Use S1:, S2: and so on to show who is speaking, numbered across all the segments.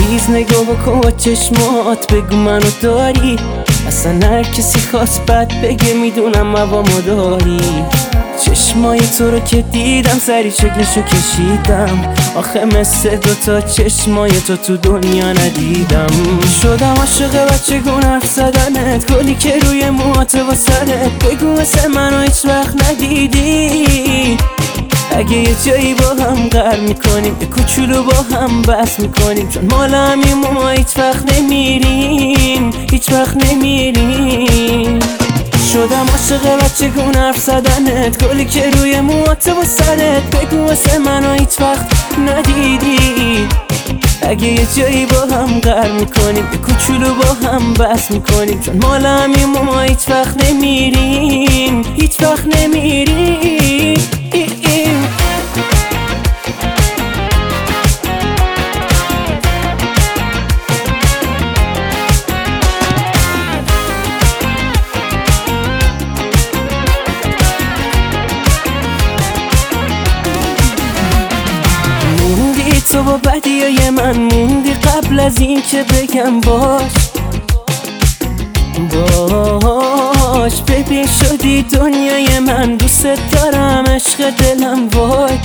S1: ریز نگاه بکن با چشمات، بگو منو داری. اصلا هر کسی خواست بد بگه، میدونم موامو داری. چشمای تو رو که دیدم سری شکلشو کشیدم، آخه مثل دوتا چشمای تو دنیا ندیدم. شدم عاشق بچگون حرف زدنت، گلی که روی موهات و سرت. بگو مثل منو هیچ وقت ندیدی. اگه یه جایی با هم قرار میکنیم، یه کوچولو با هم بس میکنیم، چون مال همین موها هیچ وقت نمیریم، هیچ وقت نمیریم. شدم عاشق بچگون حرف زدنت، گلی که روی موهات و سرت. بگو واسه منو هیچ وقت ندیدی. اگه یه جایی با هم قرار میکنیم، یه کوچولو با هم بس میکنیم، چون مال همین موها هیچ وقت نمیریم، هیچ وقت نمیریم. تو با بدیای من موندی قبل از این که بگم باش. ببین شدی دنیای من، دوست دارم عشق دلم. وای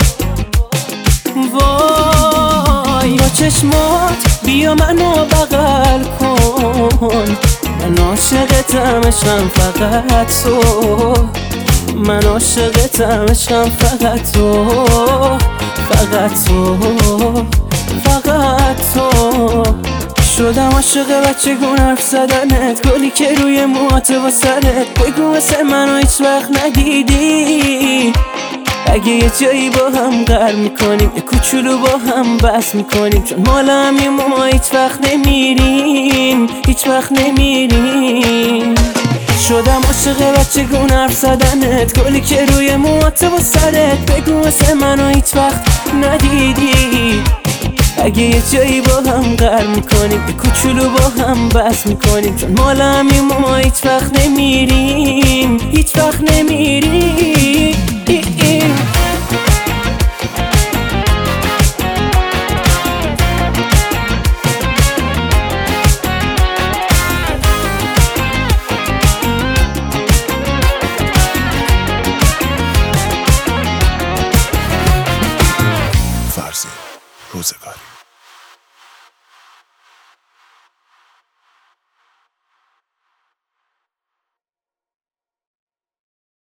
S1: با چشمات بیا منو بغل کن، من عاشقتم عشقم فقط تو، من عاشقتم عشقم فقط تو، فقط تو، فقط تو. شدم عاشق بچگون حرف زدنت، گلی که روی موهات و سرت. بگو مثل منو هیچ وقت ندیدی. اگه یه جایی با هم قرار میکنیم، یه کوچولو با هم بس میکنیم، چون مال همین موها هیچ وقت نمیریم، هیچ وقت نمیریم. شدم عاشق بچگون حرف زدنت، گلی که روی موهات و سرت. بگو مثل منو هیچ وقت ندیدی. اگه یه جایی با هم قرار میکنیم، یه کوچولو با هم بس میکنیم، چون مال همین موها هیچ وقت نمیریم، هیچ وقت نمیریم.